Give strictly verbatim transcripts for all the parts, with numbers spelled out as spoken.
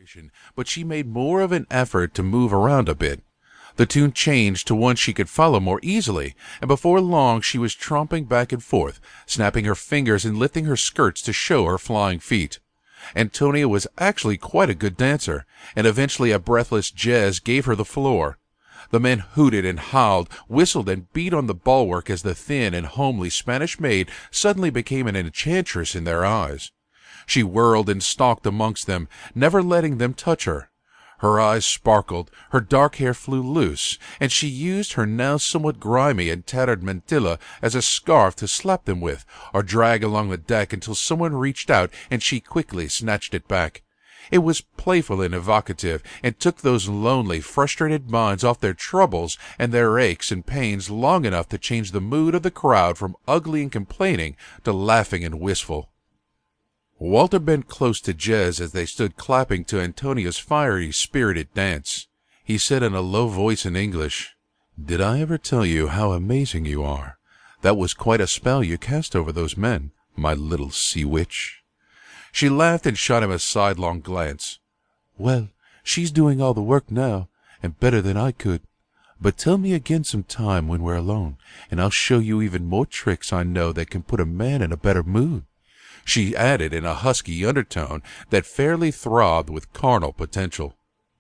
but she made more of an effort to move around a bit. The tune changed to one she could follow more easily, and before long she was tromping back and forth, snapping her fingers and lifting her skirts to show her flying feet. Antonia was actually quite a good dancer, and eventually a breathless Jez gave her the floor. The men hooted and howled, whistled and beat on the bulwark as the thin and homely Spanish maid suddenly became an enchantress in their eyes. She whirled and stalked amongst them, never letting them touch her. Her eyes sparkled, her dark hair flew loose, and she used her now somewhat grimy and tattered mantilla as a scarf to slap them with, or drag along the deck until someone reached out and she quickly snatched it back. It was playful and evocative, and took those lonely, frustrated minds off their troubles and their aches and pains long enough to change the mood of the crowd from ugly and complaining to laughing and wistful. Walter bent close to Jez as they stood clapping to Antonia's fiery, spirited dance. He said in a low voice in English, "Did I ever tell you how amazing you are? That was quite a spell you cast over those men, my little sea witch." She laughed and shot him a sidelong glance. "Well, she's doing all the work now, and better than I could. But tell me again some time when we're alone, and I'll show you even more tricks I know that can put a man in a better mood," she added in a husky undertone that fairly throbbed with carnal potential.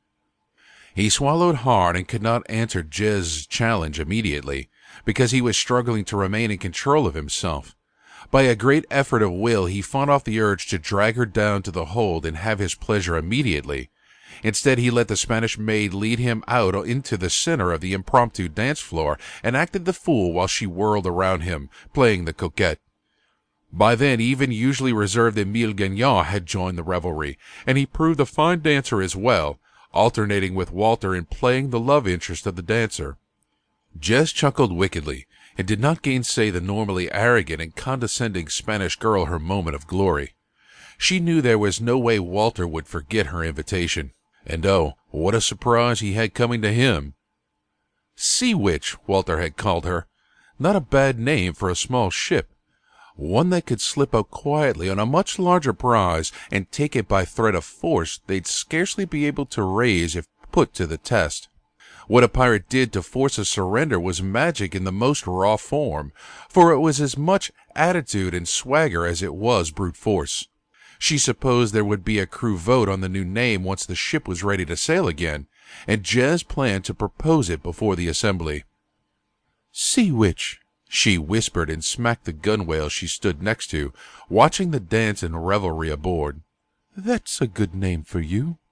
He swallowed hard and could not answer Jez's challenge immediately, because he was struggling to remain in control of himself. By a great effort of will he fought off the urge to drag her down to the hold and have his pleasure immediately. Instead, he let the Spanish maid lead him out into the center of the impromptu dance floor and acted the fool while she whirled around him, playing the coquette. By then, even usually reserved Emile Gagnon had joined the revelry, and he proved a fine dancer as well, alternating with Walter in playing the love interest of the dancer. Jez chuckled wickedly, and did not gainsay the normally arrogant and condescending Spanish girl her moment of glory. She knew there was no way Walter would forget her invitation, and oh, what a surprise he had coming to him. Sea Witch, Walter had called her. Not a bad name for a small ship. One that could slip out quietly on a much larger prize and take it by threat of force they'd scarcely be able to raise if put to the test. What a pirate did to force a surrender was magic in the most raw form, for it was as much attitude and swagger as it was brute force. She supposed there would be a crew vote on the new name once the ship was ready to sail again, and Jez planned to propose it before the assembly. "Sea Witch," she whispered and smacked the gunwale she stood next to, watching the dance and revelry aboard. "That's a good name for you."